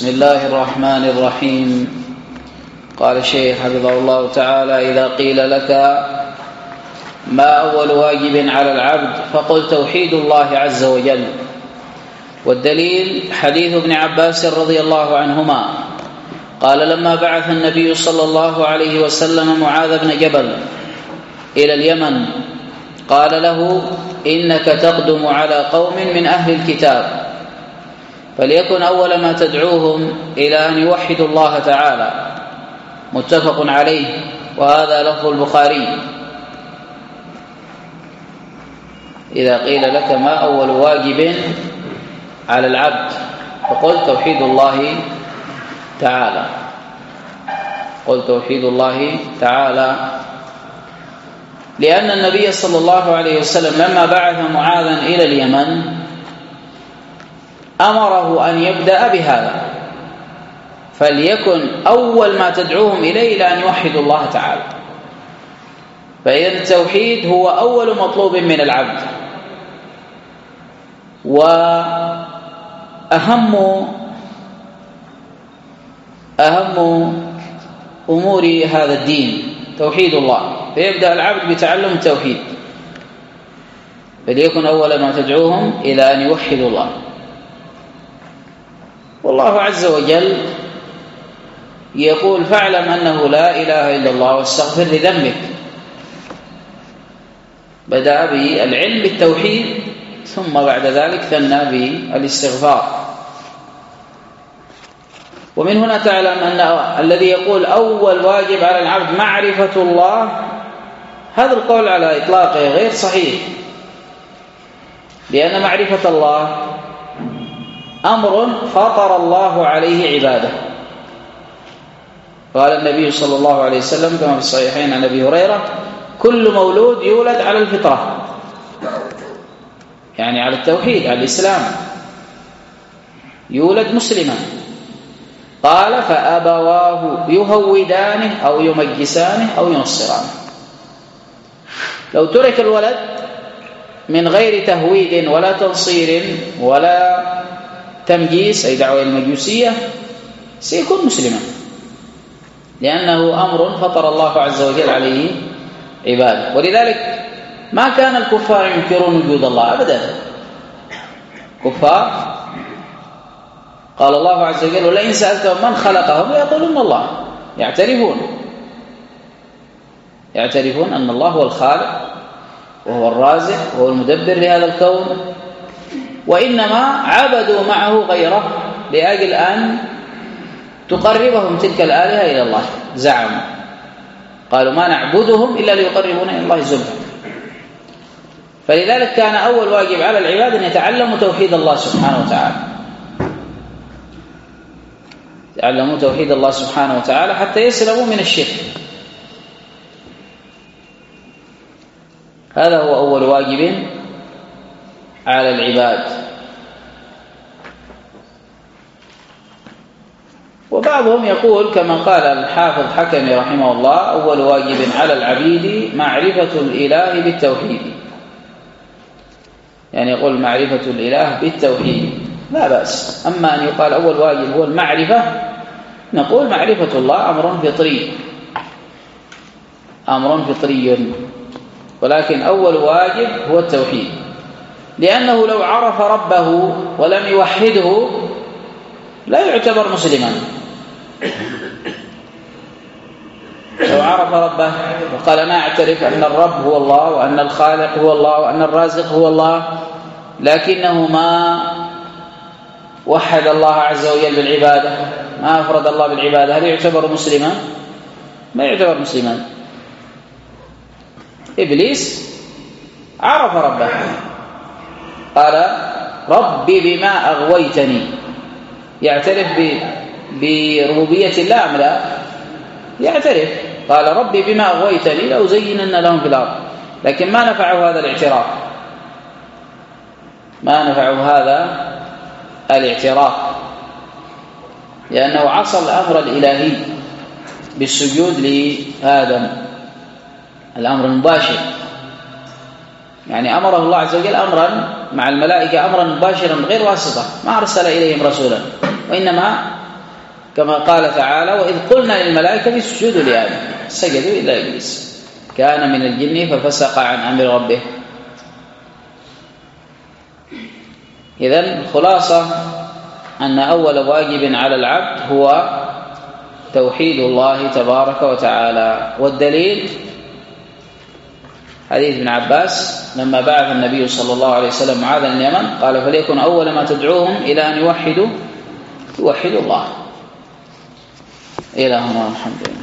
بسم الله الرحمن الرحيم. قال الشيخ حفظه الله تعالى: إذا قيل لك ما أول واجب على العبد فقل توحيد الله عز وجل. والدليل حديث ابن عباس رضي الله عنهما قال: لما بعث النبي صلى الله عليه وسلم معاذ بن جبل إلى اليمن قال له: إنك تقدم على قوم من أهل الكتاب، فليكن أول ما تدعوهم إلى أن يوحدوا الله تعالى. متفق عليه، وهذا لفظ البخاري. إذا قيل لك ما أول واجب على العبد فقل توحيد الله تعالى. قل توحيد الله تعالى، لأن النبي صلى الله عليه وسلم لما بعث معاذا إلى اليمن أمره أن يبدأ بهذا، فليكن أول ما تدعوهم إليه إلى أن يوحدوا الله تعالى. فإذا التوحيد هو أول مطلوب من العبد، وأهم أمور هذا الدين توحيد الله، فيبدأ العبد بتعلم التوحيد. فليكن أول ما تدعوهم إلى أن يوحدوا الله. والله عز وجل يقول: فاعلم أنه لا إله إلا الله واستغفر لذنبك. بدأ بالعلم بالتوحيد، ثم بعد ذلك ثنى بالاستغفار. ومن هنا تعلم أن الذي يقول أول واجب على العبد معرفة الله، هذا القول على إطلاقه غير صحيح، لأن معرفة الله أمر فطر الله عليه عباده. قال النبي صلى الله عليه وسلم كما في الصحيحين عن أبي هريرة: كل مولود يولد على الفطرة، يعني على التوحيد، على الإسلام، يولد مسلما. قال: فأبواه يهودانه أو يمجسانه أو ينصرانه. لو ترك الولد من غير تهويد ولا تنصير ولا تمجيس، أي دعوة المجوسية، سيكون مسلما، لأنه أمر فطر الله عز وجل عليه عباده. ولذلك ما كان الكفار ينكرون وجود الله أبدا. كفار قال الله عز وجل: ولئن سألتهم من خلقهم ليقولون الله. يعترفون أن الله هو الخالق وهو الرازق وهو المدبر لهذا الكون، وإنما عبدوا معه غيره لأجل أن تقربهم تلك الآلهة إلى الله. زعموا، قالوا: ما نعبدهم إلا ليقربونا إلى الله زلفى. فلذلك كان أول واجب على العباد أن يتعلموا توحيد الله سبحانه وتعالى، يتعلموا توحيد الله سبحانه وتعالى حتى يسلموا من الشرك. هذا هو أول واجب على العباد. وبعضهم يقول كما قال الحافظ حكمي رحمه الله: أول واجب على العبيد معرفة الإله بالتوحيد. يعني يقول معرفة الإله بالتوحيد لا بأس. أما أن يقال أول واجب هو المعرفة، نقول معرفة الله أمر فطري، ولكن أول واجب هو التوحيد، لأنه لو عرف ربه ولم يوحده لا يعتبر مسلما. لو عرف ربه وقال: أنا أعترف أن الرب هو الله وأن الخالق هو الله وأن الرازق هو الله، لكنه ما وحد الله عز وجل بالعبادة، ما أفرد الله بالعبادة، هل يعتبر مسلما؟ ما يعتبر مسلما. إبليس عرف ربه، قال: ربي بما أغويتني. يعترف بربوبية الله أم لا؟ يعترف. قال: ربي بما أغويتني لأزينن لهم في الأرض. لكن ما نفعه هذا الاعتراف، لأنه عصى الأمر الإلهي بالسجود لآدم، الأمر المباشر. يعني أمره الله عز وجل أمرا مع الملائكة، أمرا مباشرا غير واسطة، ما أرسل إليهم رسولا، وإنما كما قال تعالى: وإذ قلنا للملائكة اسجدوا لآدم سجدوا إلا إبليس كان من الجن ففسق عن أمر ربه. إذن خلاصة أن أول واجب على العبد هو توحيد الله تبارك وتعالى. والدليل حديث ابن عباس لما بعث النبي صلى الله عليه وسلم معاذ اليمن قال: فليكن أول ما تدعوهم إلى أن يوحدوا الله. إلى هنا الحمد لله.